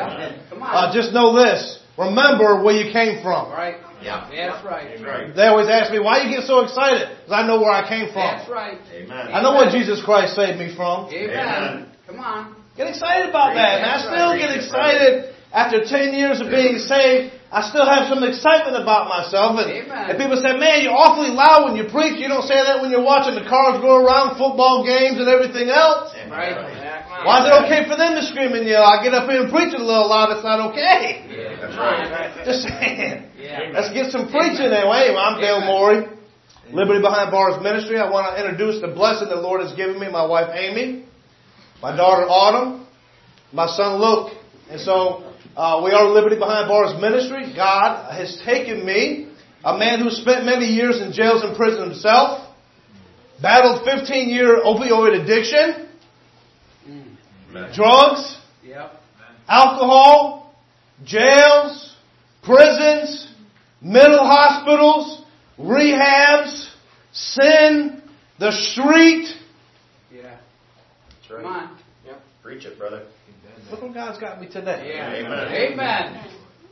Just know this. Remember where you came from. Right. Yeah. That's right. They always ask me, why you get so excited? Because I know where I came from. That's right. Amen. I know what Jesus Christ saved me from. Amen. Come on. Get excited about that. And I still get excited after 10 years of being saved. I still have some excitement about myself. And people say, man, you're awfully loud when you preach. You don't say that when you're watching the cars go around, football games and everything else. Right. Why is it okay for them to scream and yell? I get up here and preach it a little loud. It's not okay. That's right. Just saying. Let's get some preaching anyway. I'm Dale Morey, Liberty Behind Bars Ministry. I want to introduce the blessing the Lord has given me. My wife Amy, my daughter Autumn, my son Luke. And so we are Liberty Behind Bars Ministry. God has taken me, a man who spent many years in jails and prison himself, battled 15-year opioid addiction, drugs, alcohol, jails, prisons, mental hospitals, rehabs, sin, the street. Yeah. That's right. Come on. Yep. Preach it, brother. Look what God's got me today. Yeah. Amen.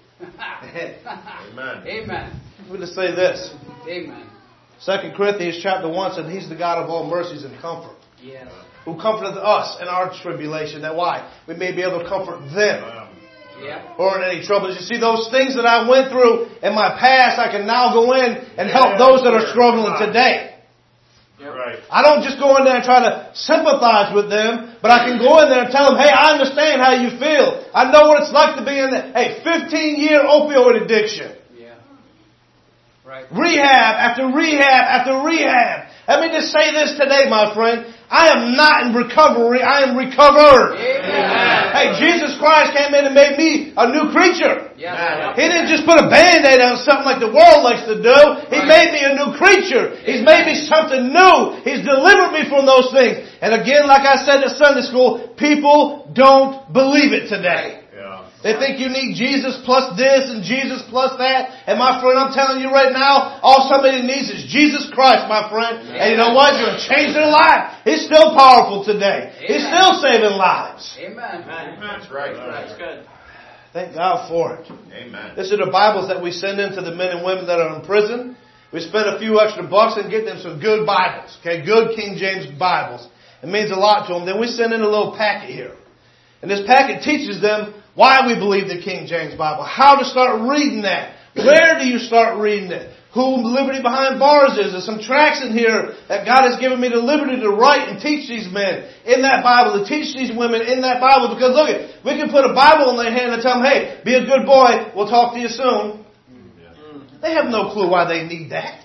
Amen. Amen. Let me just say this. Amen. 2 Corinthians chapter 1 said He's the God of all mercies and comfort. Yes. Who comforteth us in our tribulation. That why? We may be able to comfort them. Or in any troubles. You see, those things that I went through in my past, I can now go in and help those that are struggling today. Right. I don't just go in there and try to sympathize with them, but I can go in there and tell them, hey, I understand how you feel. I know what it's like to be in there. Hey, 15-year opioid addiction. Yeah. Right. Rehab after rehab after rehab. Let me just say this today, my friend. I am not in recovery. I am recovered. Amen. Hey, Jesus Christ came in and made me a new creature. Yes. He didn't just put a Band-Aid on something like the world likes to do. He made me a new creature. He's made me something new. He's delivered me from those things. And again, like I said at Sunday school, people don't believe it today. They think you need Jesus plus this and Jesus plus that. And my friend, I'm telling you right now, all somebody needs is Jesus Christ, my friend. Amen. And you know what? It's going to change their life. He's still powerful today. Amen. He's still saving lives. Amen. That's right. That's good. Thank God for it. Amen. This are the Bibles that we send in to the men and women that are in prison. We spend a few extra bucks and get them some good Bibles. Okay, good King James Bibles. It means a lot to them. Then we send in a little packet here. And this packet teaches them why we believe the King James Bible, how to start reading that. Where do you start reading it? Who Liberty Behind Bars is. There's some tracts in here that God has given me the liberty to write and teach these men in that Bible, to teach these women in that Bible. Because look, we can put a Bible in their hand and tell them, hey, be a good boy, we'll talk to you soon. They have no clue why they need that.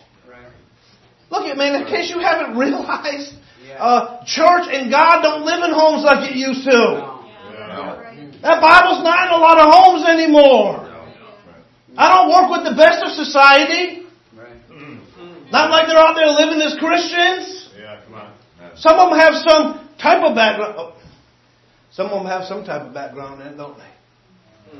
Look at, man, in case you haven't realized, church and God don't live in homes like it used to. That Bible's not in a lot of homes anymore. I don't work with the best of society. Not like they're out there living as Christians. Some of them have some type of background. Some of them have some type of background in it, don't they?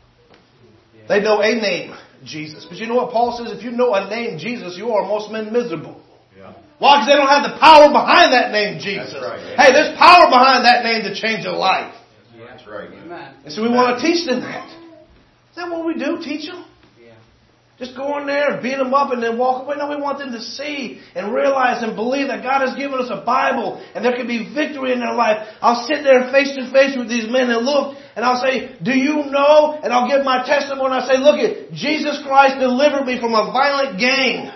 They know a name, Jesus. But you know what Paul says? If you know a name, Jesus, you are most men miserable. Why? Because they don't have the power behind that name, Jesus. Hey, there's power behind that name to change a life. That's right. Amen. And so we want to teach them that. Is that what we do? Teach them? Yeah. Just go in there and beat them up and then walk away? No, we want them to see and realize and believe that God has given us a Bible and there can be victory in their life. I'll sit there face to face with these men and look and I'll say, do you know? And I'll give my testimony and I'll say, look it, Jesus Christ delivered me from a violent gang.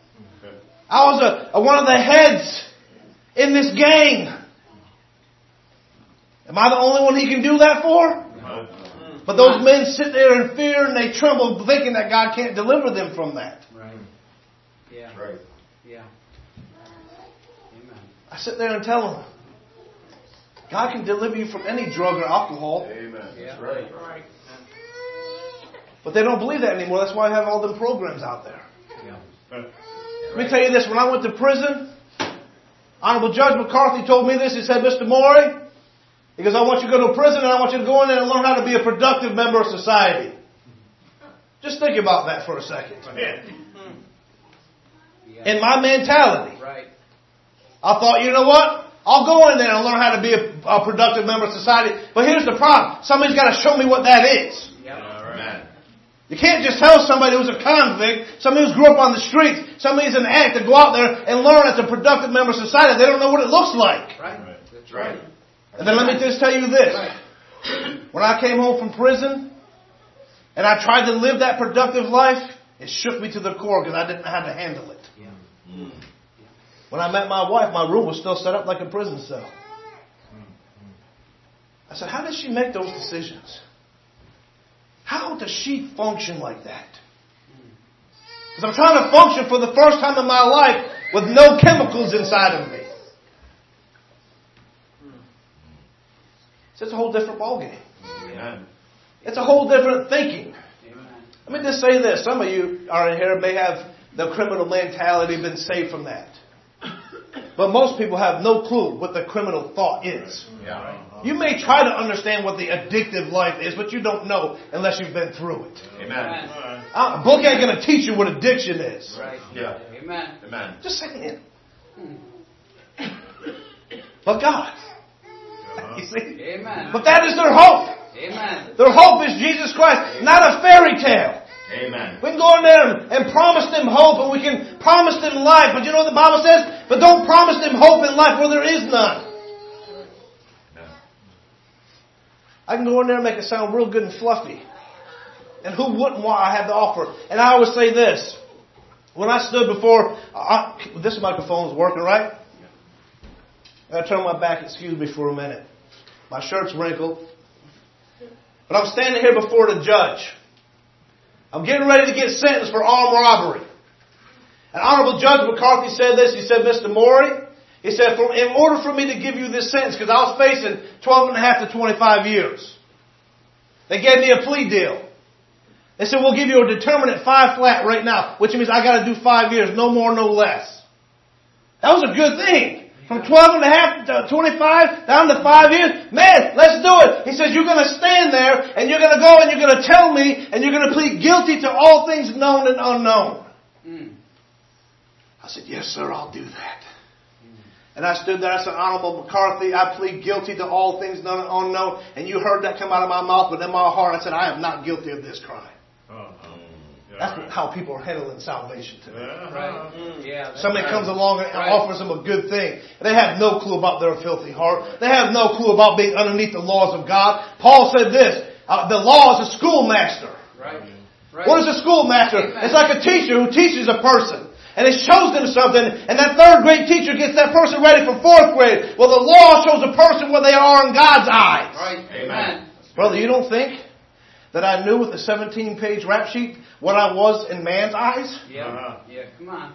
I was one of the heads in this gang. Am I the only one He can do that for? No. But those men sit there in fear and they tremble thinking that God can't deliver them from that. Right. Yeah. Right. Yeah. Amen. I sit there and tell them, God can deliver you from any drug or alcohol. Amen. Yeah. That's right. But they don't believe that anymore. That's why I have all them programs out there. Yeah. Let me tell you this. When I went to prison, Honorable Judge McCarthy told me this. He said, Mr. Morey, he goes, I want you to go to prison and I want you to go in there and learn how to be a productive member of society. Just think about that for a second. In my mentality, Right. I thought, you know what? I'll go in there and learn how to be a productive member of society. But here's the problem. Somebody's got to show me what that is. You can't just tell somebody who's a convict, somebody who's grew up on the streets, somebody who's an addict to go out there and learn as a productive member of society. They don't know what it looks like. Right. That's right. And then let me just tell you this. When I came home from prison and I tried to live that productive life, it shook me to the core because I didn't know how to handle it. When I met my wife, my room was still set up like a prison cell. I said, how does she make those decisions? How does she function like that? Because I'm trying to function for the first time in my life with no chemicals inside of me. So it's a whole different ballgame. It's a whole different thinking. Let me just say this. Some of you are in here may have the criminal mentality, been saved from that. But most people have no clue what the criminal thought is. You may try to understand what the addictive life is, but you don't know unless you've been through it. Amen. A book ain't going to teach you what addiction is. Right. Yeah. Amen. Amen. Just saying. But God. You see? Amen. But that is their hope. Amen. Their hope is Jesus Christ, not a fairy tale. Amen. We can go in there and promise them hope, and we can promise them life. But you know what the Bible says? But don't promise them hope in life where there is none. I can go in there and make it sound real good and fluffy. And who wouldn't want I have to offer? And I always say this. When I stood before... this microphone is working, right? I gotta turn my back, excuse me for a minute. My shirt's wrinkled. But I'm standing here before the judge. I'm getting ready to get sentenced for armed robbery. And Honorable Judge McCarthy said this. He said, Mr. Morey, he said, in order for me to give you this sentence, because I was facing 12 and a half to 25 years, they gave me a plea deal. They said, we'll give you a determinate 5 flat right now, which means I got to do 5 years, no more, no less. That was a good thing. From 12 and a half to 25 down to 5 years. Man, let's do it. He says, you're going to stand there and you're going to go and you're going to tell me and you're going to plead guilty to all things known and unknown. I said, yes, sir, I'll do that. And I stood there, I said, Honorable McCarthy, I plead guilty to all things known and unknown. And you heard that come out of my mouth, but in my heart I said, I am not guilty of this crime. That's how people are handling salvation today. Right. Yeah. Somebody comes along and offers them a good thing. They have no clue about their filthy heart. They have no clue about being underneath the laws of God. Paul said this, the law is a schoolmaster. Right. What is a schoolmaster? It's like a teacher who teaches a person. And it shows them something, and that third grade teacher gets that person ready for fourth grade. Well, the law shows a person where they are in God's eyes. Right. Amen. Brother, you don't think that I knew with the 17-page rap sheet what I was in man's eyes? Yeah. Yeah, come on.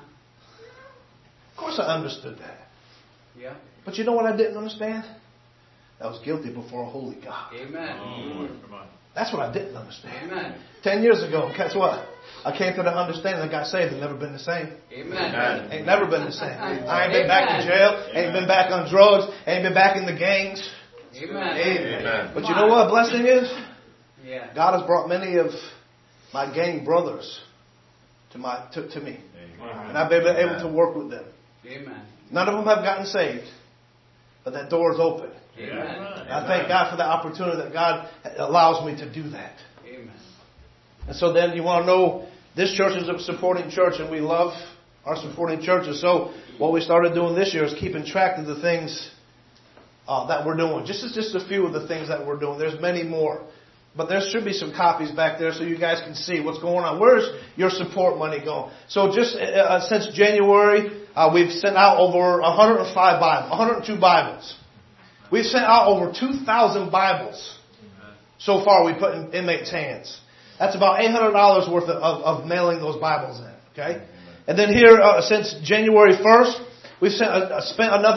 Of course I understood that. Yeah. But you know what I didn't understand? I was guilty before a holy God. Amen. That's what I didn't understand. Amen. 10 years ago, guess what? I came to the understanding that got saved and never been the same. Amen. Ain't never been the same. I ain't been back in jail. Ain't been back on drugs. Ain't been back in the gangs. Amen. Amen. But you know what a blessing is? Yeah. God has brought many of my gang brothers to me. And I've been able to work with them. Amen. None of them have gotten saved. But that door is open. Amen. I thank God for the opportunity that God allows me to do that. Amen. And so then you want to know, this church is a supporting church and we love our supporting churches. So what we started doing this year is keeping track of the things that we're doing. Just a few of the things that we're doing. There's many more. But there should be some copies back there so you guys can see what's going on. Where's your support money going? So just since January, we've sent out over 105 Bibles, 102 Bibles. We've sent out over 2,000 Bibles so far we put in inmates' hands. That's about $800 worth of mailing those Bibles in. Okay? And then here, since January 1st, we've spent another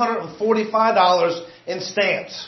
$745 in stamps.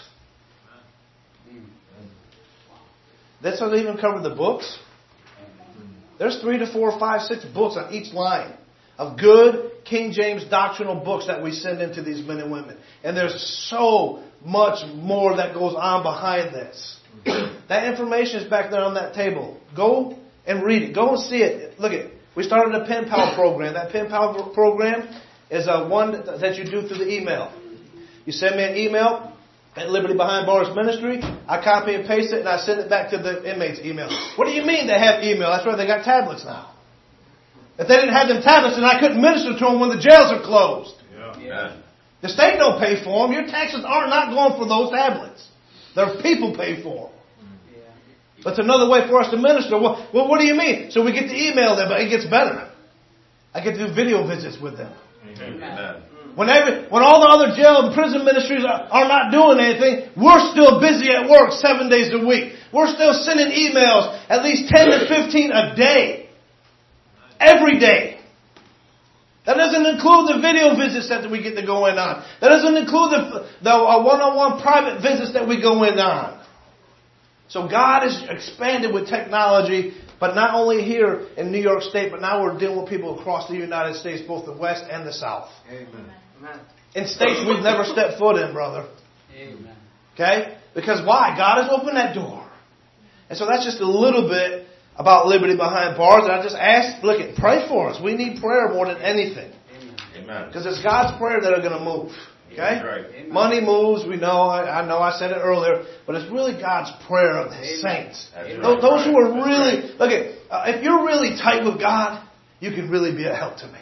That doesn't even cover the books. There's 3 to 4, 5, 6 books on each line of good King James doctrinal books that we send into these men and women. And there's so much more that goes on behind this. That information is back there on that table. Go and read it. Go and see it. Look at it. We started a pen pal program. That pen pal program is one that you do through the email. You send me an email at Liberty Behind Bars Ministry. I copy and paste it and I send it back to the inmates' email. What do you mean they have email? That's right, they got tablets now. If they didn't have them tablets, then I couldn't minister to them when the jails are closed. Yeah. The state don't pay for them. Your taxes are not going for those tablets. Their people pay for them. But it's another way for us to minister. Well, what do you mean? So we get to email them, but it gets better. I get to do video visits with them. Amen. When all the other jail and prison ministries are not doing anything, we're still busy at work 7 days a week. We're still sending emails at least 10 to 15 a day. Every day. That doesn't include the video visits that we get to go in on. That doesn't include the one-on-one private visits that we go in on. So God has expanded with technology, but not only here in New York State, but now we're dealing with people across the United States, both the West and the South. Amen. In states we've never stepped foot in, brother. Amen. Okay? Because why? God has opened that door. And so that's just a little bit about Liberty Behind Bars. And I just ask, pray for us. We need prayer more than anything. Amen. Because it's God's prayer that are going to move. Okay? Right. Money moves, we know. I know I said it earlier. But it's really God's prayer of His saints. Those who are really, if you're really tight with God, you can really be a help to me.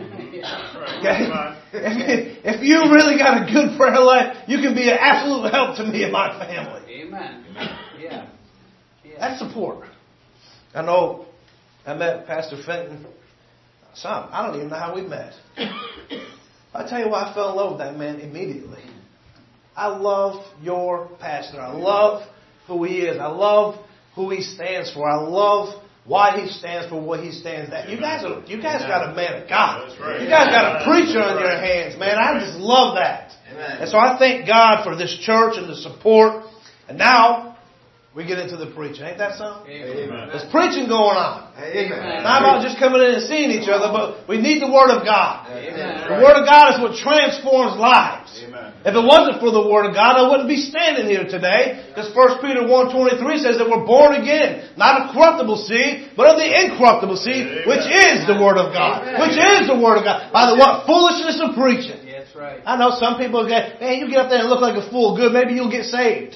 Okay? If you really got a good prayer life, you can be an absolute help to me and my family. Amen. Yeah. That's support. I know I met Pastor Fenton. I don't even know how we met. I tell you what, I fell in love with that man immediately. I love your pastor. I love who he is. I love who he stands for. I love why he stands for what he stands at. You guys got a man of God. Right. You guys got a preacher on your hands, man. I just love that. Amen. And so I thank God for this church and the support. And now we get into the preaching. Ain't that something? Amen. There's preaching going on. Amen. It's not about just coming in and seeing each other, but we need the Word of God. Amen. The Word of God is what transforms lives. Amen. If it wasn't for the Word of God, I wouldn't be standing here today. Because 1 Peter 1:23 says that we're born again, not of corruptible seed, but of the incorruptible seed, which is the Word of God. Which is the Word of God. By the what? Foolishness of preaching. That's right. I know some people get, man, you get up there and look like a fool. Good, maybe you'll get saved.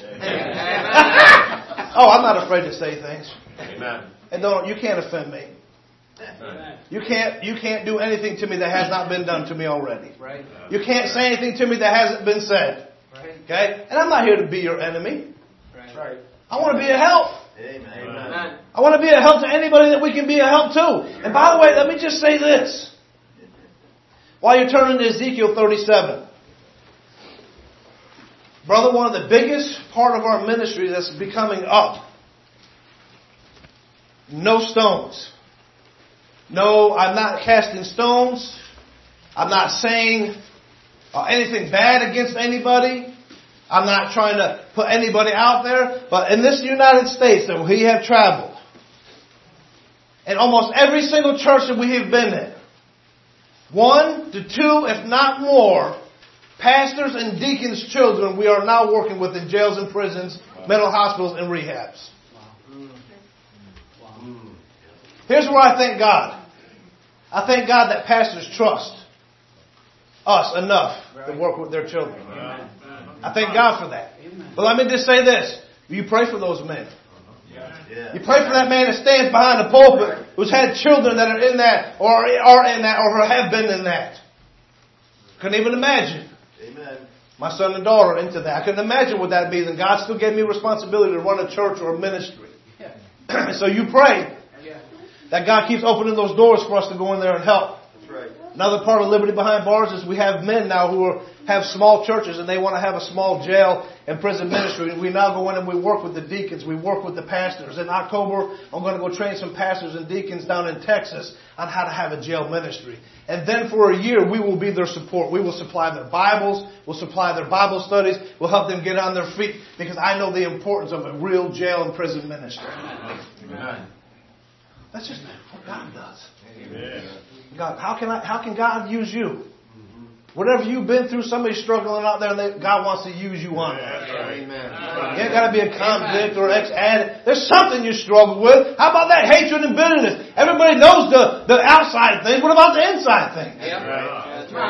Oh, I'm not afraid to say things. Amen. And you can't offend me. Amen. You can't do anything to me that has not been done to me already. Right. You can't say anything to me that hasn't been said. Right. Okay? And I'm not here to be your enemy. Right. I want to be a help. Amen. Amen. I want to be a help to anybody that we can be a help to. And by the way, let me just say this. While you're turning to Ezekiel 37. Brother, one of the biggest part of our ministry that's becoming up. No stones. No, I'm not casting stones. I'm not saying anything bad against anybody. I'm not trying to put anybody out there. But in this United States that we have traveled, in almost every single church that we have been in, 1 to 2, if not more, pastors and deacons' children we are now working with in jails and prisons, mental hospitals, and rehabs. Here's where I thank God. I thank God that pastors trust us enough to work with their children. I thank God for that. But let me just say this. You pray for those men. You pray for that man that stands behind the pulpit who's had children that are in that or are in that or have been in that. Couldn't even imagine. Amen. My son and daughter are into that. I couldn't imagine what that means. And God still gave me responsibility to run a church or a ministry. So you pray that God keeps opening those doors for us to go in there and help. That's right. Another part of Liberty Behind Bars is we have men now who have small churches and they want to have a small jail and prison ministry. And we now go in and we work with the deacons. We work with the pastors. In October, I'm going to go train some pastors and deacons down in Texas on how to have a jail ministry. And then for a year, we will be their support. We will supply their Bibles. We'll supply their Bible studies. We'll help them get on their feet because I know the importance of a real jail and prison ministry. Amen. That's just what God does. Amen. God, how can God use you? Whatever you've been through, somebody's struggling out there, and God wants to use you on that. Amen. You ain't got to be a convict or ex-addict. There's something you struggle with. How about that hatred and bitterness? Everybody knows the outside things. What about the inside things? That's right.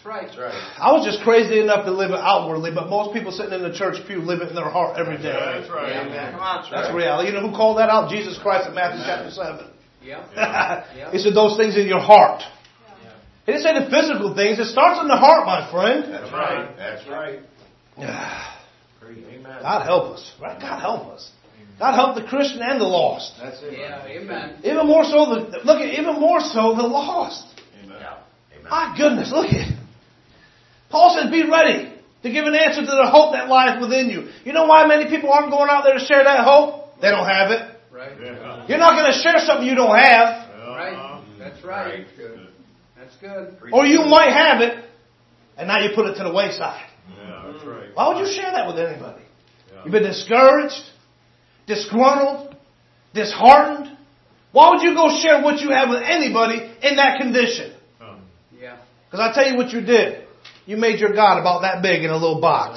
That's right. That's right. I was just crazy enough to live it outwardly, but most people sitting in the church pew live it in their heart every day. That's right. Yeah. Amen. Come on, That's reality. You know who called that out? Jesus Christ in Matthew chapter 7. Yep. He said those things in your heart. He didn't say the physical things. It starts in the heart, my friend. That's right. That's right. Amen. God help us. Right? God help us. God help the Christian and the lost. That's it. Yeah. Amen. Even more so the lost. Amen. Amen. My goodness, look at it. Paul says, be ready to give an answer to the hope that lies within you. You know why many people aren't going out there to share that hope? They don't have it. Right. Yeah. You're not going to share something you don't have. Right. That's right. Right. Good. That's good. Or you might have it, and now you put it to the wayside. Yeah, that's right. Why would you share that with anybody? You've been discouraged, disgruntled, disheartened. Why would you go share what you have with anybody in that condition? Yeah. Because I tell you what you did. You made your God about that big in a little box.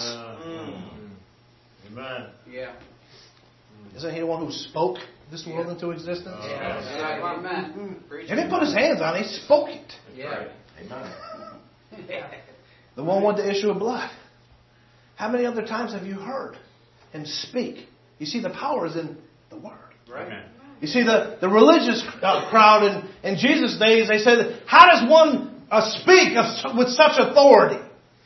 Amen. Yeah. Isn't he the one who spoke this world into existence? Yeah. That's right. Amen. He didn't put his hands on it. He spoke it. Yeah. Amen. The one with the issue of blood. How many other times have you heard him speak? You see, the power is in the word. Right. You see, the religious crowd in Jesus' days, they said, how does one speak with such authority?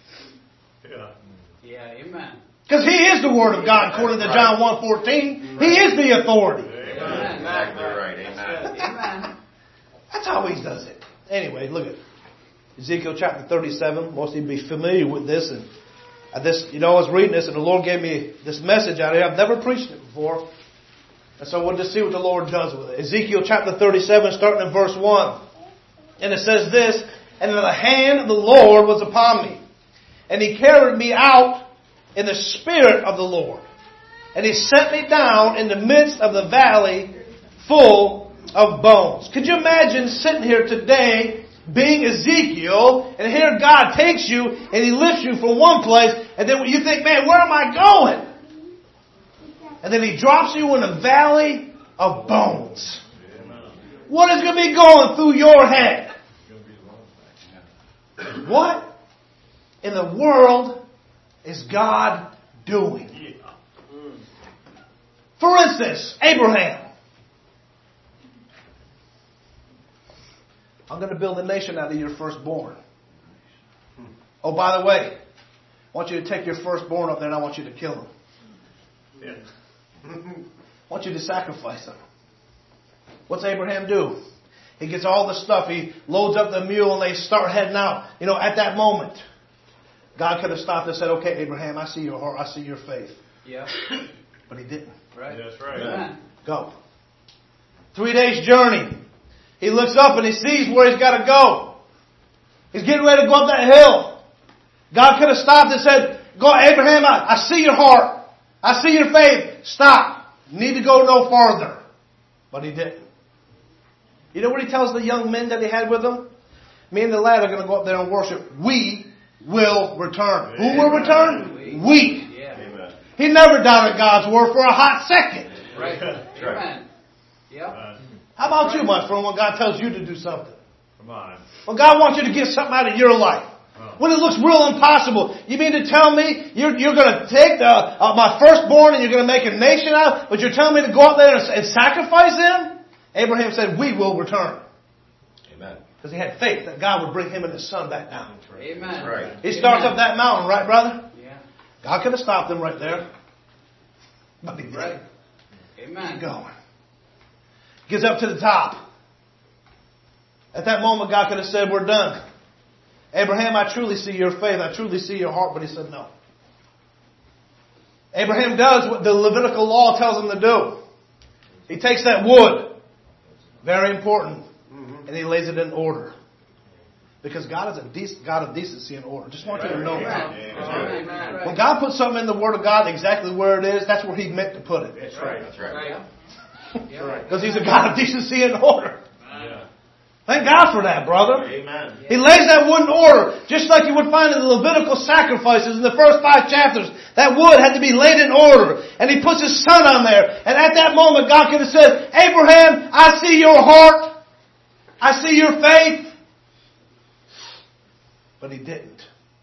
Yeah. Amen. Because he is the word of God, according to John 1:14. He is the authority. Amen. Exactly right. Amen. Amen. That's how he does it. Anyway, look at Ezekiel chapter 37. Most of you will be familiar with this. And I was reading this, and the Lord gave me this message out of it. I've never preached it before. And so we'll just see what the Lord does with it. Ezekiel chapter 37, starting in verse 1. And it says this, and the hand of the Lord was upon me. And he carried me out in the spirit of the Lord. And he set me down in the midst of the valley full of bones. Could you imagine sitting here today being Ezekiel, and here God takes you and he lifts you from one place, and then you think, man, where am I going? And then he drops you in a valley of bones. What is going to be going through your head? What in the world is God doing? For instance, Abraham. I'm going to build a nation out of your firstborn. Oh, by the way, I want you to take your firstborn up there and I want you to kill him. I want you to sacrifice him. What's Abraham do? He gets all the stuff. He loads up the mule and they start heading out. You know, at that moment, God could have stopped and said, okay, Abraham, I see your heart. I see your faith. Yeah. But he didn't. Right. That's right. Amen. Go. 3 days journey. He looks up and he sees where he's got to go. He's getting ready to go up that hill. God could have stopped and said, go, Abraham, I see your heart. I see your faith. Stop. You need to go no farther. But he didn't. You know what he tells the young men that he had with him? Me and the lad are going to go up there and worship. We will return. Amen. Who will return? We. Yeah. Amen. He never doubted God's word for a hot second. Right. That's right. Amen. Yep. How about you, my friend, when God tells you to do something? Come on. When God wants you to get something out of your life. When it looks real impossible. You mean to tell me you're going to take my firstborn and you're going to make a nation out, but you're telling me to go out there and sacrifice him? Abraham said, we will return. Amen. Because he had faith that God would bring him and his son back down. Amen. That's right. He starts up that mountain, right, brother? Yeah. God could have stopped him right there. But he didn't. Right. Amen. Keep going. Gets up to the top. At that moment, God could have said, we're done. Abraham, I truly see your faith. I truly see your heart. But he said no. Abraham does what the Levitical law tells him to do. He takes that wood. Very important. And he lays it in order. Because God is a God of decency and order. Just want you to know that. Amen. When God puts something in the Word of God exactly where it is, that's where He meant to put it. That's right. That's right. Yeah. Because He's a God of decency and order. Yeah. Thank God for that, brother. Amen. He lays that wood in order, just like you would find in the Levitical sacrifices in the first 5 chapters. That wood had to be laid in order. And He puts His son on there. And at that moment, God could have said, Abraham, I see your heart. I see your faith. But he didn't.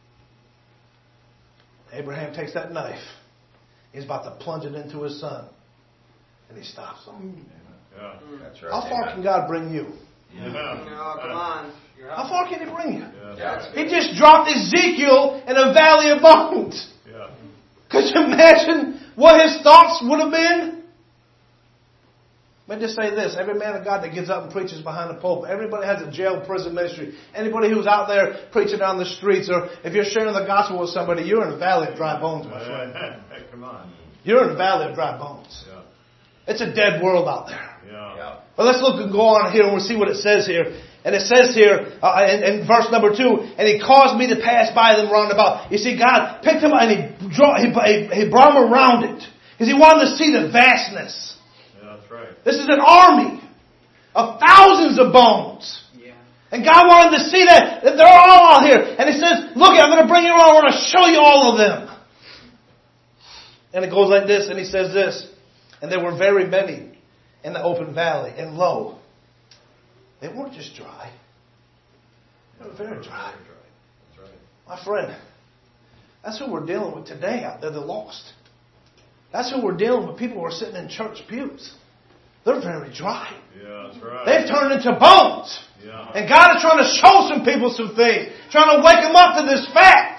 Abraham takes that knife. He's about to plunge it into his son. And he stops him. Yeah. That's right. How far can God bring you? No, come on. How far can he bring you? Yeah. He just dropped Ezekiel in a valley of bones. Yeah. Could you imagine what his thoughts would have been? Let me just say this. Every man of God that gets up and preaches behind the pulpit, everybody has a jail prison ministry. Anybody who's out there preaching down the streets, or if you're sharing the gospel with somebody, you're in a valley of dry bones, my friend. Hey, come on. You're in a valley of dry bones. Yeah. It's a dead world out there. Yeah. But let's look and go on here and we'll see what it says here. And it says here in verse number 2, and he caused me to pass by them round about. You see, God picked him up and he brought him around it. Because he wanted to see the vastness. Yeah, that's right. This is an army of thousands of bones. Yeah. And God wanted to see that they're all out here. And he says, look, I'm going to bring you around. I want to show you all of them. And it goes like this, and he says this. And there were very many in the open valley. And lo, they weren't just dry. They were very dry. That's right. My friend, that's who we're dealing with today out there, the lost. That's who we're dealing with, people who are sitting in church pews. They're very dry. Yeah, that's right. They've turned into bones. Yeah. And God is trying to show some people some things. Trying to wake them up to this fact.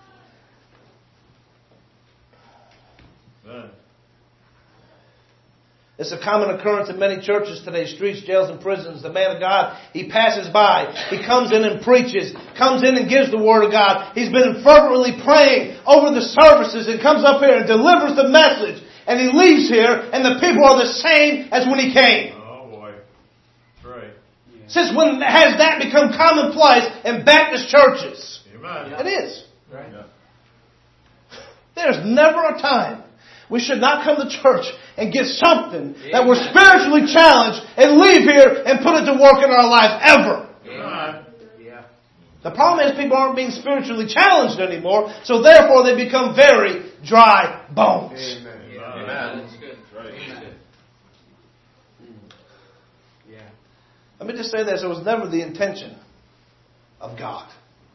Man. It's a common occurrence in many churches today, streets, jails, and prisons. The man of God, he passes by. He comes in and preaches. Comes in and gives the Word of God. He's been fervently praying over the services and comes up here and delivers the message. And he leaves here and the people are the same as when he came. Oh, boy. That's right. Since when has that become commonplace in Baptist churches? Amen. It is. Right. Yeah. There's never a time we should not come to church and get something that we're spiritually challenged and leave here and put it to work in our lives ever. Amen. Yeah. The problem is people aren't being spiritually challenged anymore, so therefore they become very dry bones. Amen. Amen. That's good. Right. Amen. Yeah. Let me just say this, it was never the intention of God.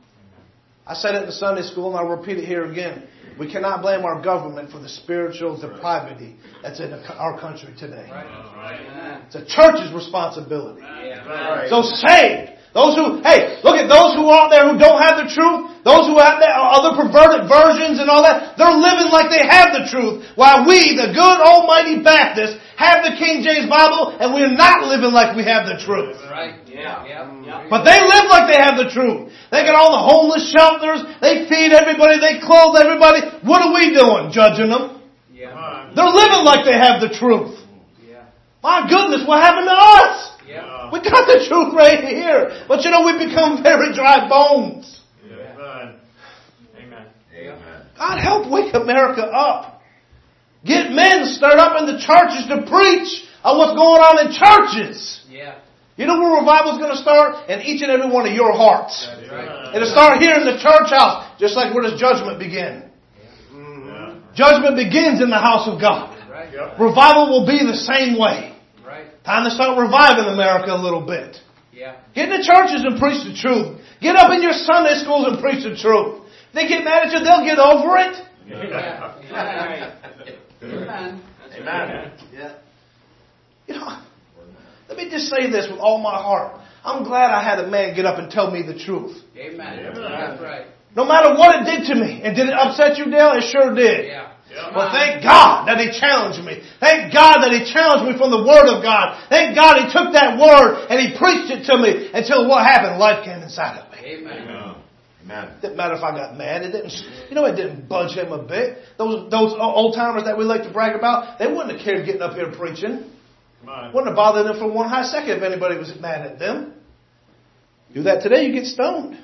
I said it in Sunday school and I'll repeat it here again. We cannot blame our government for the spiritual depravity that's in our country today. Right. It's a church's responsibility. Yeah. Right. So saved. Those who, hey, look at those who are out there who don't have the truth. Those who have other perverted versions and all that. They're living like they have the truth. While we, the good almighty Baptists, have the King James Bible and we're not living like we have the truth. Right. Yeah. But they live like they have the truth. They got all the homeless shelters. They feed everybody. They clothe everybody. What are we doing? Judging them. Yeah. They're living like they have the truth. Yeah. My goodness, what happened to us? Yeah. We got the truth right here. But you know, we become very dry bones. Amen. Amen. Amen. God help wake America up. Get men stirred up in the churches to preach on what's going on in churches. Yeah. You know where revival is going to start? In each and every one of your hearts. That's right. It'll start here in the church house, just like where does judgment begin? Yeah. Judgment begins in the house of God. Right. Yep. Revival will be the same way. Right. Time to start reviving America a little bit. Yeah. Get in the churches and preach the truth. Get up in your Sunday schools and preach the truth. If they get mad at you, they'll get over it. Yeah. Right. Amen. Amen. Yeah. You know, let me just say this with all my heart. I'm glad I had a man get up and tell me the truth. Amen. Amen. That's right. No matter what it did to me. And did it upset you, Dale? It sure did. Yeah. Well, thank God that He challenged me. Thank God that He challenged me from the Word of God. Thank God He took that Word and He preached it to me until what happened? Life came inside of me. Amen. Amen. Didn't matter if I got mad. It didn't. You know, it didn't budge him a bit. Those old timers that we like to brag about, they wouldn't have cared getting up here preaching. Come on. Wouldn't have bothered them for one hot second if anybody was mad at them. Do that today, you get stoned.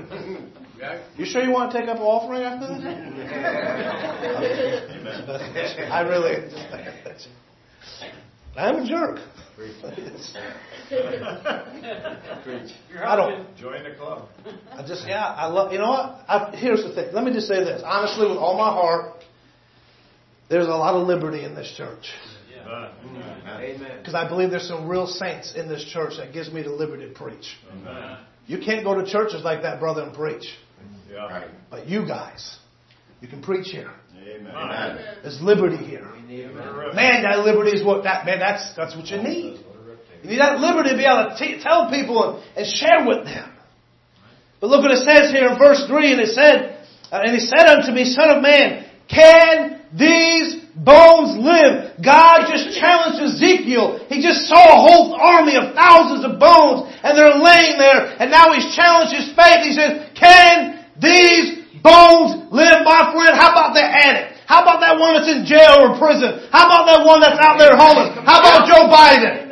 You sure you want to take up an offering after this? I really. I'm a jerk. I don't. Join the club. I love, you know what? Here's the thing. Let me just say this. Honestly, with all my heart, there's a lot of liberty in this church. Amen. Because I believe there's some real saints in this church that gives me the liberty to preach. Amen. You can't go to churches like that, brother, and preach. Yeah. Right. But you guys, you can preach here. Amen. There's liberty here. Man, that liberty is that's what you need. You need that liberty to be able to tell people and share with them. But look what it says here in verse 3, and it said, and he said unto me, Son of man, can these bones live? God just challenged Ezekiel. He just saw a whole army of thousands of bones, and they're laying there, and now he's challenged his faith. He says, can these bones live, my friend? How about the addict? How about that one that's in jail or prison? How about that one that's out there homeless? How about Joe Biden?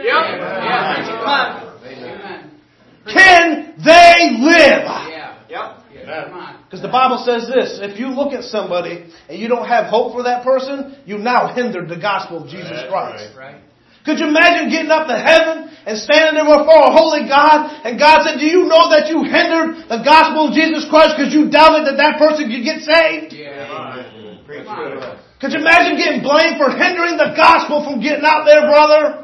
Can they live? Because the Bible says this, if you look at somebody and you don't have hope for that person, you now hindered the gospel of Jesus Christ. Could you imagine getting up to heaven and standing there before a holy God, and God said, do you know that you hindered the gospel of Jesus Christ because you doubted that that person could get saved? Could you imagine getting blamed for hindering the gospel from getting out there, brother?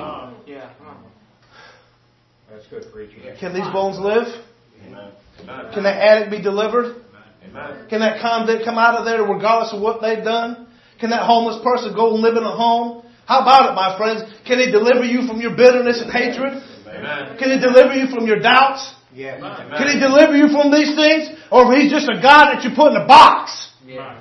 That's good preaching. Can these bones live? Can that addict be delivered? Can that convict come out of there regardless of what they've done? Can that homeless person go and live in a home? How about it, my friends? Can He deliver you from your bitterness and hatred? Can He deliver you from your doubts? Can He deliver you from these things? Or He's just a God that you put in a box?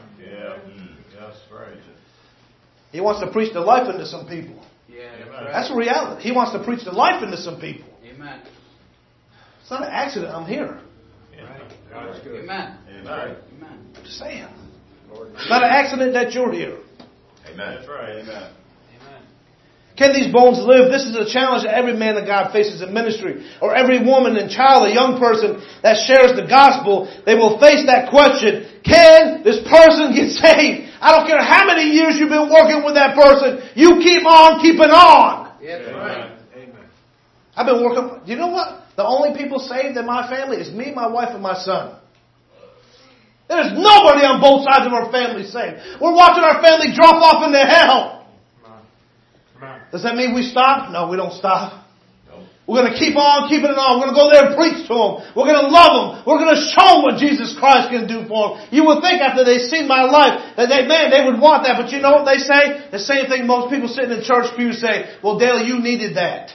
He wants to preach the life into some people. That's the reality. He wants to preach the life into some people. It's not an accident I'm here. Amen. I'm just saying. It's not an accident that you're here. Amen. That's right. Amen. Can these bones live? This is a challenge that every man of God faces in ministry. Or every woman and child, a young person that shares the gospel, they will face that question. Can this person get saved? I don't care how many years you've been working with that person. You keep on keeping on. That's right. I've been working. You know what? The only people saved in my family is me, my wife, and my son. There's nobody on both sides of our family saved. We're watching our family drop off into hell. Does that mean we stop? No, we don't stop. We're going to keep on keeping it on. We're going to go there and preach to them. We're going to love them. We're going to show them what Jesus Christ can do for them. You would think after they've seen my life that they would want that. But you know what they say? The same thing most people sitting in church pews say, well, Dale, you needed that.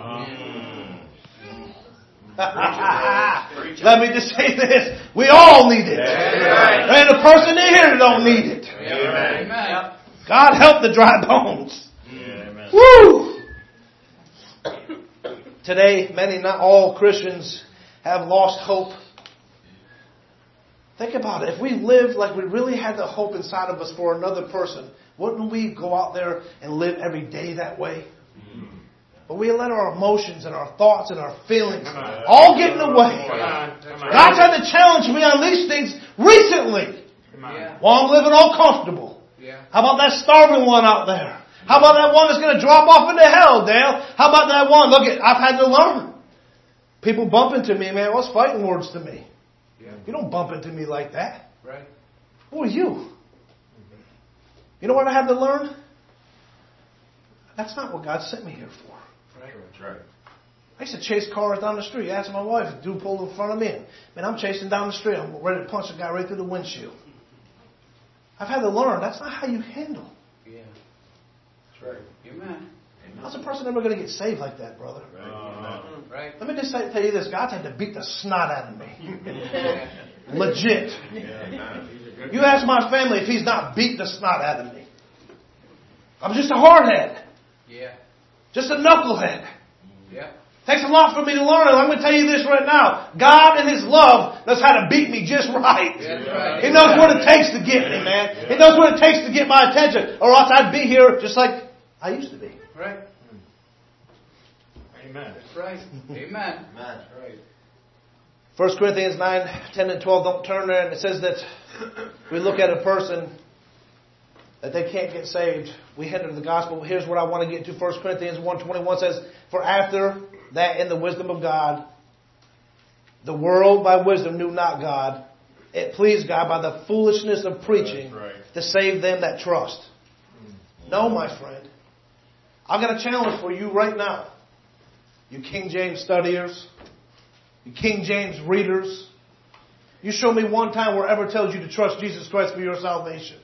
Let me just say this. We all need it. And the person in here don't need it. God help the dry bones. Woo! Today, many, not all Christians have lost hope. Think about it. If we lived like we really had the hope inside of us for another person, wouldn't we go out there and live every day that way? But we let our emotions and our thoughts and our feelings all get in the way. God's had to challenge me on these things recently. While I'm living all comfortable. How about that starving one out there? How about that one that's going to drop off into hell, Dale? How about that one? Look, I've had to learn. People bump into me, man. What's fighting words to me? You don't bump into me like that. Right. Who are you? You know what I had to learn? That's not what God sent me here for. That's right. I used to chase cars down the street. Ask my wife, a dude pulled in front of me. Man, I'm chasing down the street. I'm ready to punch a guy right through the windshield. I've had to learn. That's not how you handle. Right. Amen. How's a person ever going to get saved like that, brother? Right. Let me just tell you this. God's had to beat the snot out of me. Legit. You ask my family if He's not beat the snot out of me. I'm just a hardhead. Just a knucklehead. Takes a lot for me to learn. And I'm going to tell you this right now. God in His love knows how to beat me just right. He knows what it takes to get me, man. He knows what it takes to get my attention. Or else I'd be here just like I used to be. Right. Amen. That's right. Amen. That's right. 1 Corinthians 9, 10 and 12. Don't turn there. And it says that we look at a person that they can't get saved. We hinder the gospel. Here's what I want to get to. 1 Corinthians 1:21 says, for after that in the wisdom of God, the world by wisdom knew not God. It pleased God by the foolishness of preaching to save them that trust. No, my friend. I've got a challenge for you right now. You King James studiers, you King James readers, You show me one time where it ever tells you to trust Jesus Christ for your salvation.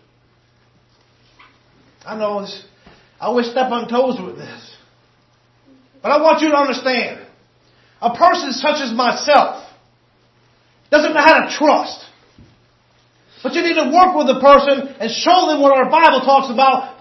I know I always step on toes with this. But I want you to understand. A person such as myself doesn't know how to trust. But you need to work with a person and show them what our Bible talks about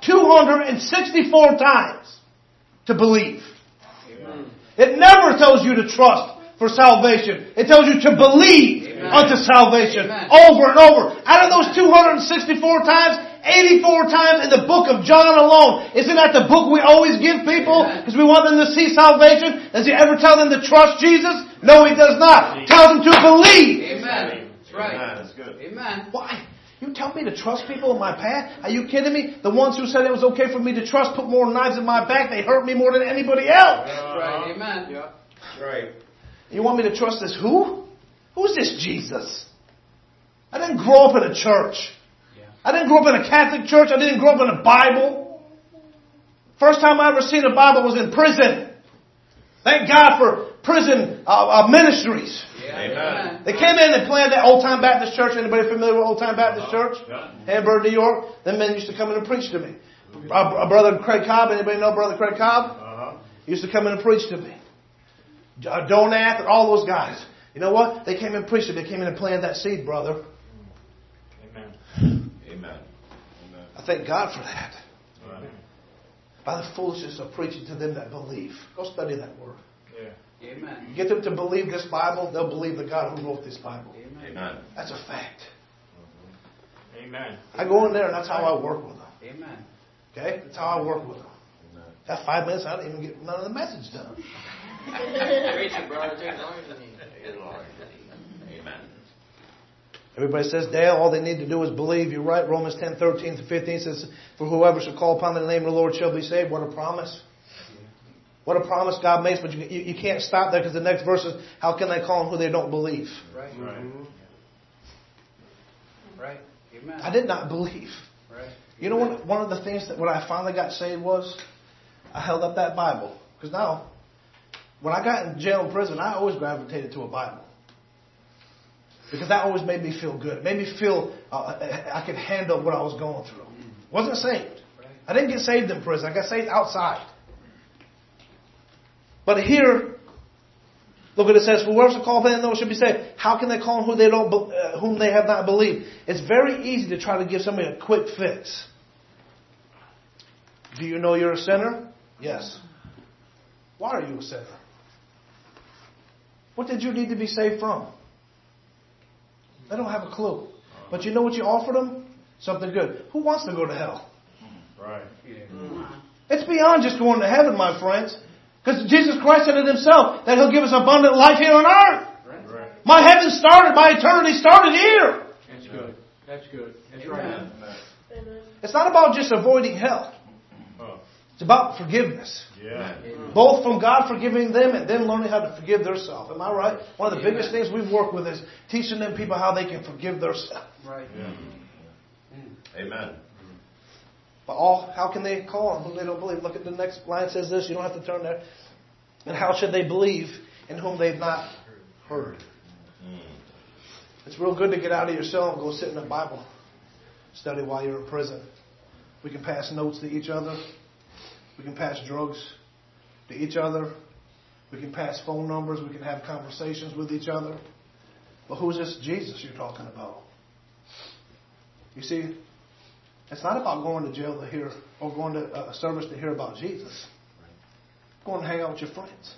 264 times to believe. Amen. It never tells you to trust for salvation. It tells you to believe unto salvation. Amen. Over and over. Out of those 264 times, 84 times in the book of John alone. Isn't that the book we always give people? Because we want them to see salvation. Does he ever tell them to trust Jesus? No, he does not. Tells them to believe. Amen. That's right. Amen. That's good. Amen. Why? You tell me to trust people in my path? Are you kidding me? The ones who said it was okay for me to trust put more knives in my back. They hurt me more than anybody else. That's right. Amen. Yeah. That's right. You want me to trust this who? Who's this Jesus? I didn't grow up in a church. I didn't grow up in a Catholic church. I didn't grow up in a Bible. First time I ever seen a Bible was in prison. Thank God for prison ministries. Yeah. Amen. They came in and planted that Old Time Baptist Church. Anybody familiar with Old Time Baptist Church? Yeah. Hamburg, New York. Them men used to come in and preach to me. Brother Craig Cobb. Anybody know Brother Craig Cobb? He used to come in and preach to me. Donath and all those guys. You know what? They came in and preached to me. They came in and planted that seed, brother. Amen. Amen. I thank God for that. Right. By the foolishness of preaching to them that believe. Go study that word. Yeah. Amen. Get them to believe this Bible, they'll believe the God who wrote this Bible. Amen. That's a fact. Amen. I go in there and that's how I work with them. Amen. Okay? That's how I work with them. Amen. That 5 minutes, I didn't even get none of the message done. Preach it, brother. Take longer than you. Amen. Everybody says, Dale, all they need to do is believe. You're right. Romans 10:13-15 says, for whoever shall call upon the name of the Lord shall be saved. What a promise. What a promise God makes, but you can't stop there because the next verse is, how can they call on who they don't believe? Right. Right. Right. Amen. I did not believe. Right. You know one of the things that when I finally got saved was, I held up that Bible. Because now, when I got in jail and prison, I always gravitated to a Bible. Because that always made me feel good. It made me feel I could handle what I was going through. Wasn't saved. I didn't get saved in prison. I got saved outside. But here, look what it says. For whoever shall call upon the Lord shall be saved. How can they call on whom they have not believed? It's very easy to try to give somebody a quick fix. Do you know you're a sinner? Yes. Why are you a sinner? What did you need to be saved from? They don't have a clue. But you know what you offer them? Something good. Who wants to go to hell? Right. It's beyond just going to heaven, my friends. Because Jesus Christ said it himself that he'll give us abundant life here on earth. Right. My heaven started, my eternity started here. That's good. That's good. That's Amen. right. It's not about just avoiding hell. Oh. It's about forgiveness. Yeah. Both from God forgiving them and them learning how to forgive themselves. Am I right? One of the biggest things we've worked with is teaching them people how they can forgive themselves. Right. Yeah. Amen. But how can they call on whom they don't believe? Look at the next line. It says this. You don't have to turn there. And how should they believe in whom they've not heard? It's real good to get out of your cell and go sit in a Bible study while you're in prison. We can pass notes to each other. We can pass drugs to each other. We can pass phone numbers. We can have conversations with each other. But who's this Jesus you're talking about? You see, it's not about going to jail to hear or going to a service to hear about Jesus. Go and hang out with your friends.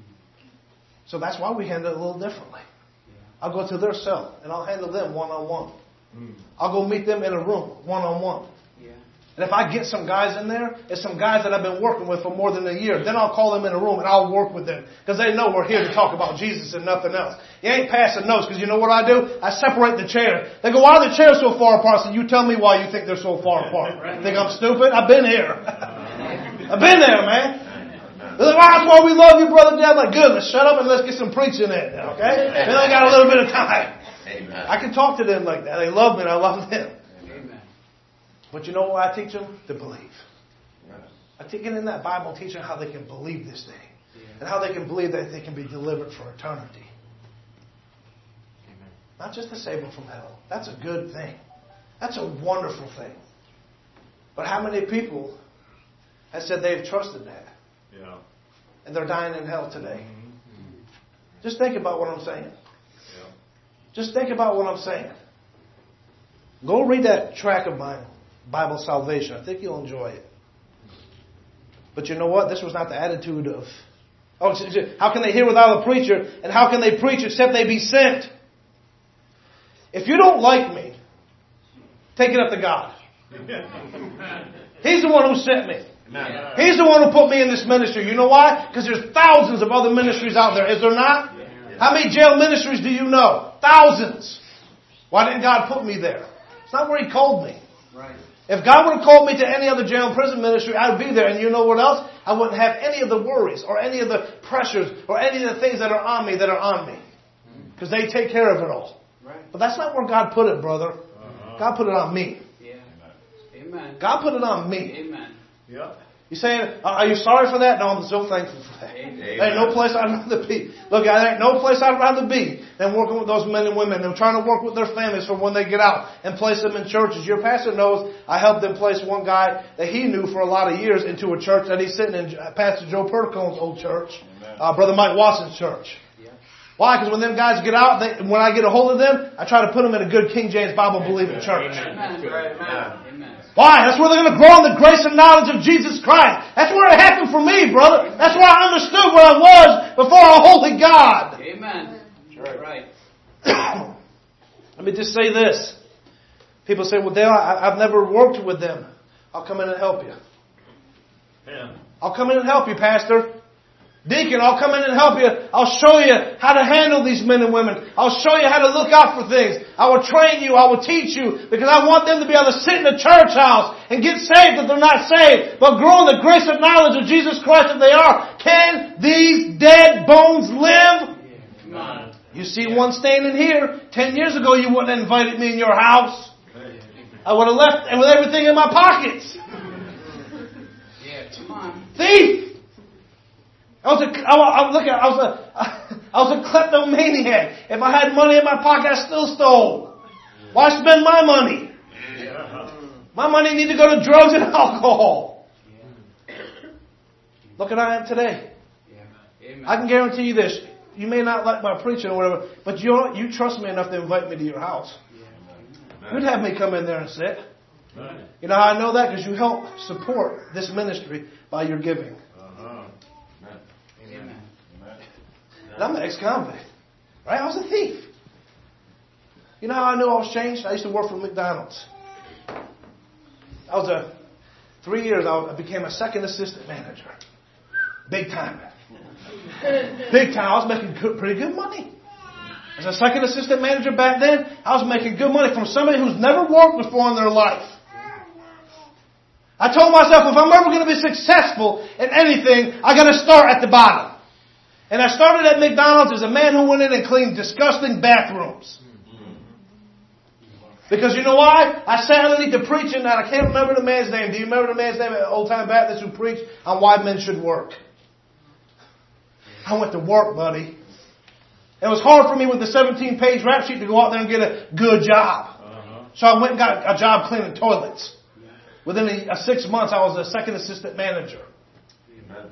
So that's why we handle it a little differently. I'll go to their cell and I'll handle them one-on-one. I'll go meet them in a room one-on-one. And if I get some guys in there, it's some guys that I've been working with for more than a year. Then I'll call them in a room and I'll work with them. Because they know we're here to talk about Jesus and nothing else. You ain't passing notes because you know what I do? I separate the chair. They go, why are the chairs so far apart? So you tell me why you think they're so far apart. Think I'm stupid? I've been here. I've been there, man. They're like, well, that's why we love you, Brother Dad. I'm like, good, let's shut up and let's get some preaching in. Okay? Then I got a little bit of time. I can talk to them like that. They love me and I love them. But you know what I teach them? To believe. I take it in that Bible, teach them how they can believe this thing. And how they can believe that they can be delivered for eternity. Not just to save them from hell. That's a good thing. That's a wonderful thing. But how many people have said they've trusted that? Yeah. And they're dying in hell today. Just think about what I'm saying. Yeah. Just think about what I'm saying. Go read that track of mine, Bible Salvation. I think you'll enjoy it. But you know what? This was not the attitude of, how can they hear without a preacher? And how can they preach except they be sent? If you don't like me, take it up to God. He's the one who sent me. Amen. He's the one who put me in this ministry. You know why? Because there's thousands of other ministries out there. Is there not? How many jail ministries do you know? Thousands. Why didn't God put me there? It's not where He called me. Right. If God would have called me to any other jail and prison ministry, I'd be there. And you know what else? I wouldn't have any of the worries or any of the pressures or any of the things that are on me. Because they take care of it all. Right. But that's not where God put it, brother. God put it on me. Yeah. Amen. God put it on me. Amen. Yep. You saying, are you sorry for that? No, I'm so thankful for that. Amen. There ain't no place I'd rather be. Look, there ain't no place I'd rather be than working with those men and women and trying to work with their families for when they get out and place them in churches. Your pastor knows I helped them place one guy that he knew for a lot of years into a church that he's sitting in, Pastor Joe Percone's old church, Brother Mike Watson's church. Yeah. Why? Because when them guys get out, when I get a hold of them, I try to put them in a good King James Bible believing church. Amen. Amen. Why? That's where they're going to grow in the grace and knowledge of Jesus Christ. That's where it happened for me, brother. That's where I understood where I was before a holy God. Amen. Right. Let me just say this. People say, well, Dale, I've never worked with them. I'll come in and help you. Yeah. I'll come in and help you, Pastor. Deacon, I'll come in and help you. I'll show you how to handle these men and women. I'll show you how to look out for things. I will train you. I will teach you because I want them to be able to sit in a church house and get saved if they're not saved, but grow in the grace and knowledge of Jesus Christ if they are. Can these dead bones live? Come on. You see one standing here. 10 years ago, you wouldn't have invited me in your house. I would have left with everything in my pockets. Yeah, come on. Thief! I was a kleptomaniac. If I had money in my pocket, I still stole. Why spend my money? My money need to go to drugs and alcohol. Look at how I am today. I can guarantee you this. You may not like my preaching or whatever, but you trust me enough to invite me to your house. You'd have me come in there and sit. You know how I know that? Because you help support this ministry by your giving. And I'm an ex-convict. Right? I was a thief. You know how I knew I was changed? I used to work for McDonald's. 3 years, I became a second assistant manager. Big time. Big time. I was making pretty good money. As a second assistant manager back then, I was making good money from somebody who's never worked before in their life. I told myself, if I'm ever going to be successful in anything, I got to start at the bottom. And I started at McDonald's as a man who went in and cleaned disgusting bathrooms. Because you know why? I sat underneath the preaching, and I can't remember the man's name. Do you remember the man's name at Old Time Baptist who preached on why men should work? I went to work, buddy. It was hard for me with the 17-page rap sheet to go out there and get a good job. So I went and got a job cleaning toilets. Within 6 months, I was a second assistant manager. Amen.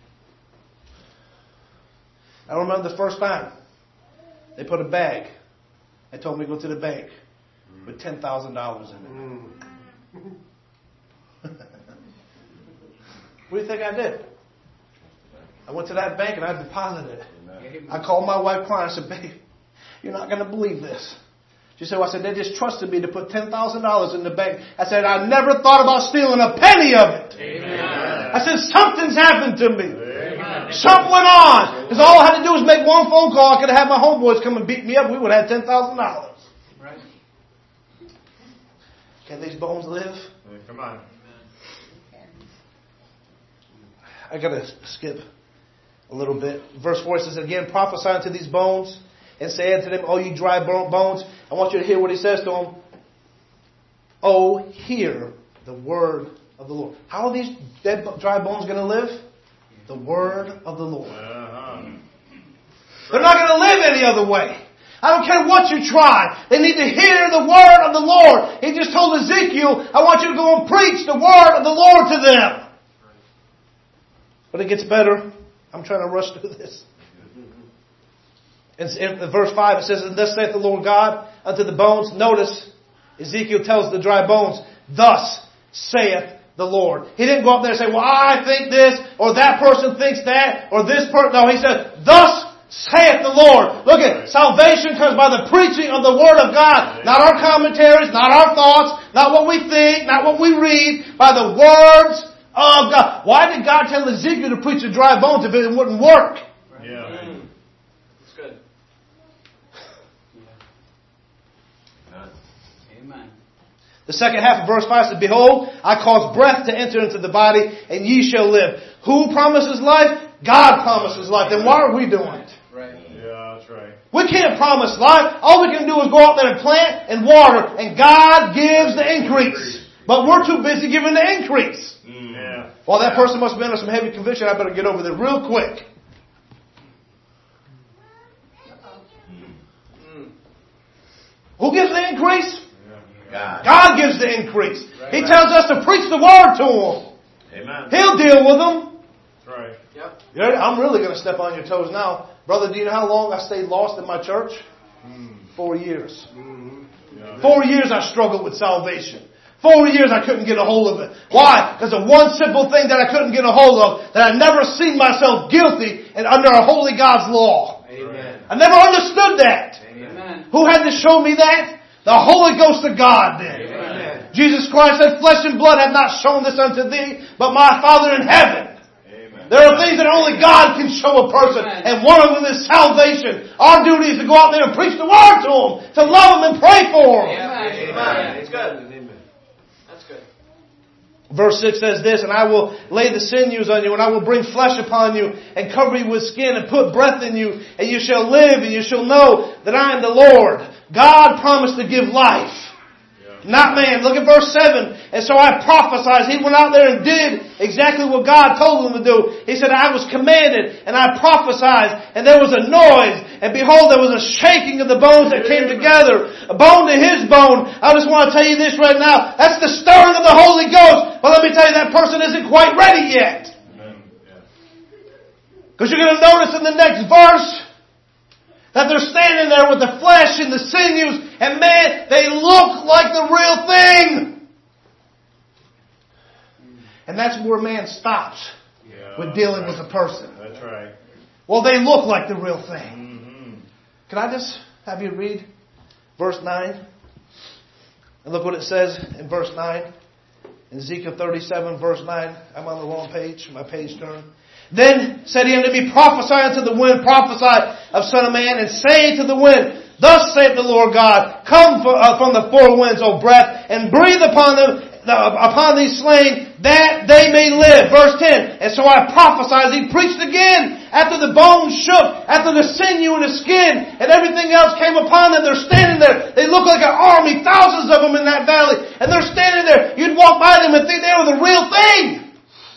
I remember the first time they put a bag. They told me to go to the bank with $10,000 in it. What do you think I did? I went to that bank and I deposited it. I called my wife crying. I said, babe, you're not going to believe this. She said, well, I said, they just trusted me to put $10,000 in the bank. I said, I never thought about stealing a penny of it. Amen. I said, something's happened to me. Amen. Something went on. Because all I had to do was make one phone call. I could have had my homeboys come and beat me up. We would have had $10,000. Right. Can these bones live? Come on. I got to skip a little bit. Verse 4 says, again, prophesy unto these bones and say unto them, O ye dry bones. I want you to hear what he says to them. Oh, hear the word of the Lord. How are these dead, dry bones going to live? The word of the Lord. They're not going to live any other way. I don't care what you try. They need to hear the word of the Lord. He just told Ezekiel, I want you to go and preach the word of the Lord to them. But it gets better. I'm trying to rush through this. In verse 5 it says, and thus saith the Lord God unto the bones. Notice, Ezekiel tells the dry bones, thus saith the Lord. He didn't go up there and say, well, I think this, or that person thinks that, or this person. No, he said, thus saith the Lord. Look at salvation comes by the preaching of the Word of God. Not our commentaries, not our thoughts, not what we think, not what we read, by the words of God. Why did God tell Ezekiel to preach to dry bones if it wouldn't work? Yeah. That's good. Amen. The second half of verse 5 says, behold, I cause breath to enter into the body, and ye shall live. Who promises life? God promises life. Then why are we doing it? Right. Yeah, that's right. We can't promise life. All we can do is go out there and plant and water, and God gives the increase. But we're too busy giving the increase. Yeah. Well, that person must have been under some heavy conviction. I better get over there real quick. Who gives the increase? God gives the increase. He tells us to preach the word to them. Amen. He'll deal with them. That's right. Yep. I'm really going to step on your toes now. Brother, do you know how long I stayed lost in my church? 4 years. Yeah. 4 years I struggled with salvation. 4 years I couldn't get a hold of it. Why? Because of one simple thing that I couldn't get a hold of, that I never seen myself guilty and under a holy God's law. Amen. I never understood that. Amen. Who had to show me that? The Holy Ghost of God did. Amen. Jesus Christ said, flesh and blood have not shown this unto thee, but my Father in heaven. Amen. There are things that only God can show a person, and one of them is salvation. Our duty is to go out there and preach the word to them, to love them and pray for them. Amen. It's good. That's good. Verse 6 says this, and I will lay the sinews on you, and I will bring flesh upon you, and cover you with skin, and put breath in you, and you shall live, and you shall know that I am the Lord. God promised to give life. Not man. Look at verse 7. And so I prophesied. He went out there and did exactly what God told him to do. He said, I was commanded and I prophesied, and there was a noise, and behold, there was a shaking of the bones that came together. A bone to his bone. I just want to tell you this right now. That's the stirring of the Holy Ghost. But let me tell you, that person isn't quite ready yet. Because you're going to notice in the next verse that they're standing there with the flesh and the sinews, and man, they look like the real thing. And that's where man stops with dealing with a person. That's right. Well, they look like the real thing. Can I just have you read verse 9? And look what it says in verse 9. In Ezekiel 37, verse 9. I'm on the wrong page. My page turned. Then said he unto me, prophesy unto the wind, prophesy of son of man, and say to the wind, thus saith the Lord God, come from the four winds, O breath, and breathe upon them, upon these slain, that they may live. Verse 10, and so I prophesied, he preached again, after the bones shook, after the sinew and the skin, and everything else came upon them. They're standing there. They look like an army, thousands of them in that valley, and they're standing there. You'd walk by them and think they were the real thing.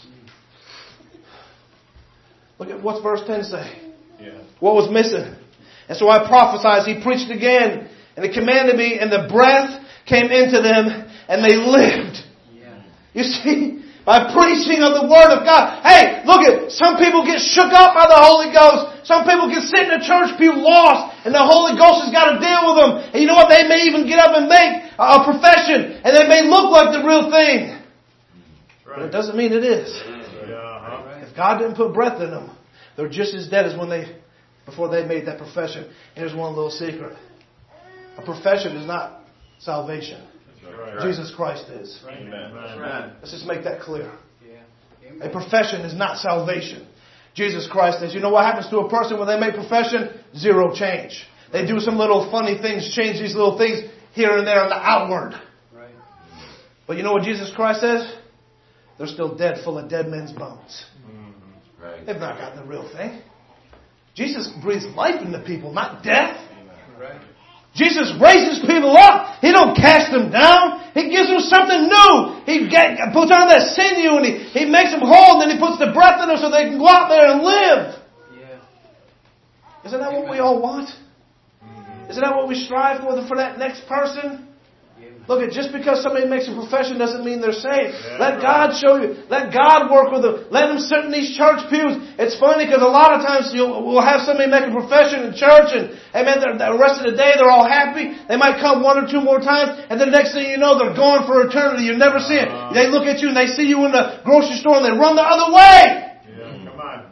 Look at what's verse 10 say. What was missing? And so I prophesied, he preached again, and he commanded me, and the breath came into them, and they lived. You see, by preaching of the Word of God. Hey, look at, some people get shook up by the Holy Ghost. Some people can sit in a church pew lost, and the Holy Ghost has got to deal with them. And you know what? They may even get up and make a profession, and they may look like the real thing. But it doesn't mean it is. If God didn't put breath in them, they're just as dead as before they made that profession. Here's one little secret. A profession is not salvation. Jesus Christ is. Amen. Let's just make that clear. A profession is not salvation. Jesus Christ is. You know what happens to a person when they make profession? Zero change. They do some little funny things, change these little things here and there on the outward. But you know what Jesus Christ says? They're still dead, full of dead men's bones. They've not gotten the real thing. Jesus breathes life into people, not death. Jesus raises people up. He don't cast them down. He gives them something new. He puts on that sinew and he makes them whole, and then he puts the breath in them so they can go out there and live. Isn't that what we all want? Isn't that what we strive for that next person? Look, just because somebody makes a profession doesn't mean they're saved. Let God show you. Let God work with them. Let them sit in these church pews. It's funny because a lot of times we'll have somebody make a profession in church and, amen, the rest of the day they're all happy. They might come one or two more times and the next thing you know they're gone for eternity. You never see it. They look at you and they see you in the grocery store and they run the other way. Yeah, come on.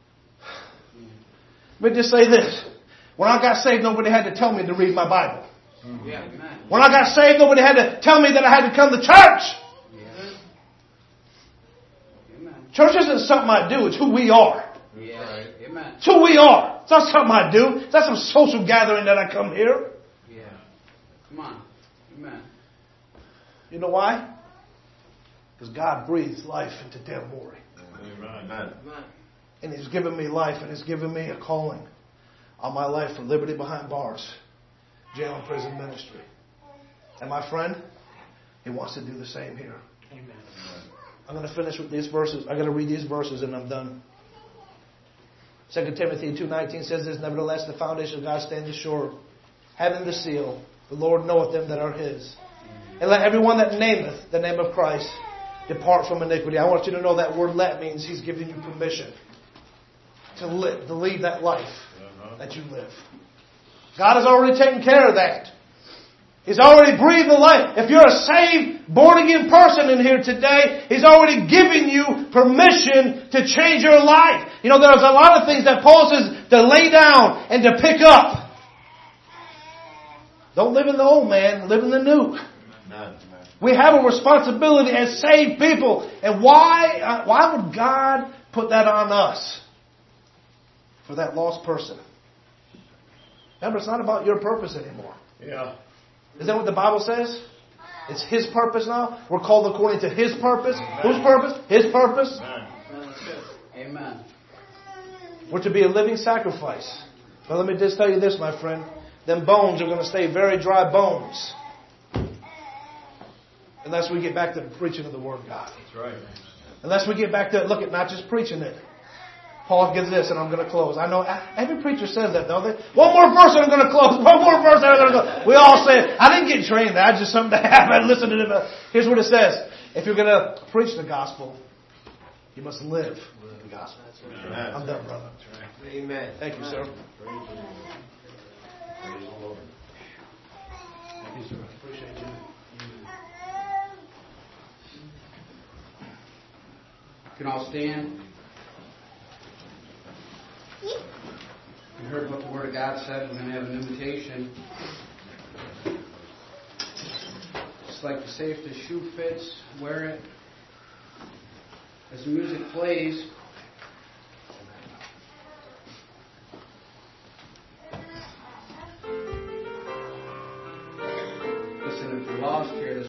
Let me just say this. When I got saved, nobody had to tell me to read my Bible. Yeah. When I got saved, nobody had to tell me that I had to come to church. Amen. Church isn't something I do. It's who we are. Yeah. Right. Amen. It's who we are. It's not something I do. It's not some social gathering that I come here. Yeah. Come on. Amen. You know why? Because God breathes life into Dale Morey. Amen. And He's given me life and He's given me a calling on my life for Liberty Behind Bars, jail and prison ministry. And my friend, He wants to do the same here. Amen. I'm going to finish with these verses. I'm going to read these verses and I'm done. 2 Timothy 2:19 says this, nevertheless, the foundation of God standeth sure, having the seal, the Lord knoweth them that are His. And let everyone that nameth the name of Christ depart from iniquity. I want you to know that word let means He's giving you permission to live, to lead that life that you live. God has already taken care of that. He's already breathed the life. If you're a saved, born-again person in here today, He's already given you permission to change your life. You know, there's a lot of things that Paul says to lay down and to pick up. Don't live in the old man, live in the new. We have a responsibility as saved people. And why would God put that on us? For that lost person. Remember, it's not about your purpose anymore. Yeah. Is that what the Bible says? It's His purpose now. We're called according to His purpose. Whose purpose? His purpose. Amen. We're to be a living sacrifice. But let me just tell you this, my friend. Them bones are going to stay very dry bones. Unless we get back to the preaching of the Word of God. That's right. Unless we get back to, look at not just preaching it. Paul gives this, and I'm going to close. I know every preacher says that, don't they? One more verse, and I'm going to close. One more verse, and I'm going to close. We all say it. I didn't get trained. That's just something to have. I listen to it. Here's what it says. If you're going to preach the gospel, you must live the gospel. Amen. I'm done, brother. Amen. Thank you, sir. Praise the Lord. Thank you, sir. Appreciate you. You can all stand. You heard what the Word of God said. We're going to have an invitation. Just like to say, if the shoe fits, wear it. As the music plays, listen, if you're lost here,